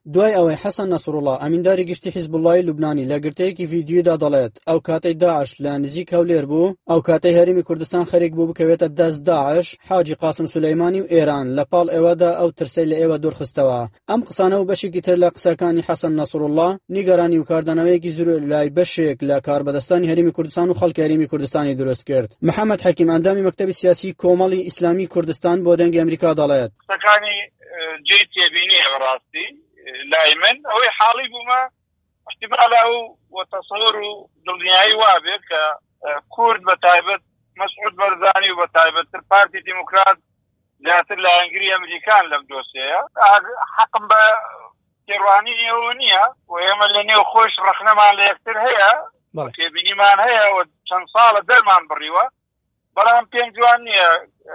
دوای ئەوەی حەسەن نەسڕوڵڵا ئەمینداری گشتی حیزب اللهی لوبنانی لە گرتەیەکی ڤیدیۆدا دەڵێت ئەو کاتەی داعش لە نزیک هەولێر بوو، ئەو کاتەی هەرێمی کوردستان خەریک بوو بکەوێتە دەست داعش، حاجی قاسم سولەیمانی و ئێران لە پاڵ ئێوەدا ئەو ترسەی لە ئێوە دوورخستەوە. ئەم قسانە و بەشێکی تر لە قسەکانی حەسەن نەسڕوڵڵا نیگەرانی و کاردانەوەیەکی زۆر لای بەشێک لە کاربەدەستانی هەرێمی کوردستان و خەڵکی هەرێمی کوردستانی دروست کرد. محەممەد حەکیم ئەندامی مەکتەبی سیاسی کۆمەڵی ئیسلامی کوردستان بۆ دەنگی ئەمریکا دەڵێت قسەکانی جێی تێبینیە بەڕاستی لای من ئەوەی حاڵی بوومە احتمال ئەو وەتەسەوەر و دڵنیایی وابێ کە کورد بە تایبەت مەسعود بەرزانی و بە تایبەتتر پارتی دیموکرات زیاتر لە ئەنگری ئەمریکان لەم دۆسەیە حەقم بە تێڕوانی ئێوە نییە و ئێمە لە نێو خۆش ڕەخنەمان لە یەکتر هەیە تێبینیمان هەیە و چەند ساڵە دەرمان بڕیوە، بەڵام پێم جوان نییە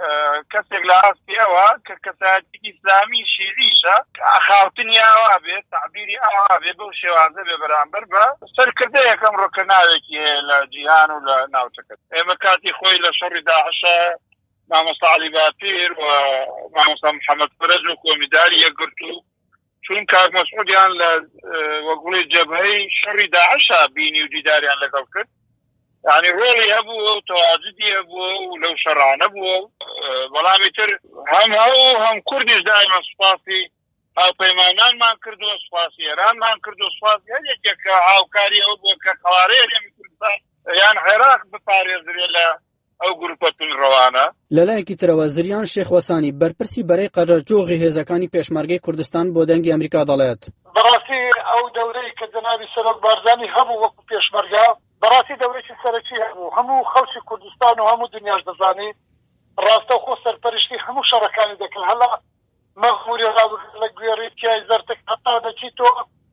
کەسێک لە ئاستی ئەوە کە کەسایەتی ئیسلامی شیعیشە ئاخاوتنی ئاوا بێت تعبیری ئاوا بێ بەو شێوازە بێ بەرامبەر بە سەرکردەیەکەم ڕۆکەناوێکی هەیە لە جیهان و لە ناوچەکە. ئێمە کاتی خۆی لە شەڕی داعشە مامۆستا عەلی باپیر و مامۆستا محەممەد فەرەج و کۆمیداری یەکگرت و چون کاک مەسعودیان لە وەگوڵی جەبهەی شەڕی داعشە بینی و دیداریان لەگەڵ کرد، یعنی ڕۆڵی هەبووە و تەواجدی هەبووە و لەو شەڕانە بووە. بەڵامی تر هەم هەم کوردیش دایمە سوپاسی هاوپەیمانانمان کردووە، سوپاسی ئێرانمان کردو، سوپاسی هەر یەکێک کە هاوکاری ئەو بووە کە خەوارەی هەرێمی کوردستان یان عێراق بپارێزرێ لە ئەو گروپە تونڕەوانە. لەلایەکی ترەوە زریان شێخوەسانی بەرپرسی بەرەی قەرەرجۆغی هێزەکانی پێشمەرگەی کوردستان بۆ دەنگی ئەمریکا دەڵێت بەڕاستی ئەو دەورەی کە جەنابی سەرۆک بارزانی هەبوو وەکو پێشمەرگە بەڕاستی دەورێکی سەرەکی هەبوو، هەموو خەڵکی کوردستان و هەموو دنیاش دەزانی ڕاستەوخۆ سەرپەرشتی هەموو شەڕەکانی دەکرد، هەڵا مەغموری لە گوێڕی تیای زەرتک هەتا دەچیتۆ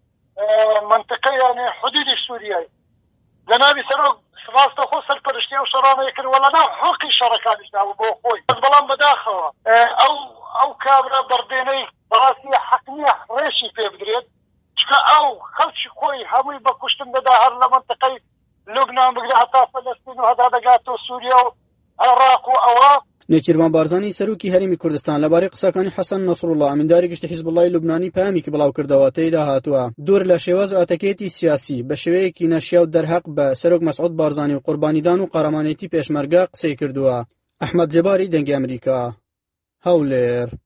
منتقەی یانێ حدودی سووریای. جەنابی سەرۆک ڕاستەخۆ سەرپەرشتی ئەو شەڕانەیە کرد وەڵا حۆقی شەڕەکانیش ناوە بۆ خۆی، بەڵام بەداخەوە ئەو کابرا بەردێنەی بەڕاستی حەق نییە ڕێشی پێ بدرێت، چکە ئەو خەڵکی خۆی هەمووی بە کوشتن دەدا هەر لە منتقەی لوبنان بگرێ هەتا فەلەستین و هەدا دەگاتەوە سووریا و عێراق و ئەوە. نێچیروان بارزانی سەرۆکی هەرێمی کوردستان لەبارەی قسەکانی حەسەن نەسڕوڵڵا ئەمینداری گشتی حیزب اللهی لوبنانی پامێکی بڵاو کردەوە تێیدا هاتووە دوور لە شێوەز ئاتەکێتی سیاسی بە شێوەیەکی نەشیا و دەرهەق بە سەرۆک مەسعود بارزانی و قوربانیدان و قەرەمانێتی پێشمەرگە قسەی کردووە. ئەحمەد جەباری دەنگی ئەمریکا، هەولێر.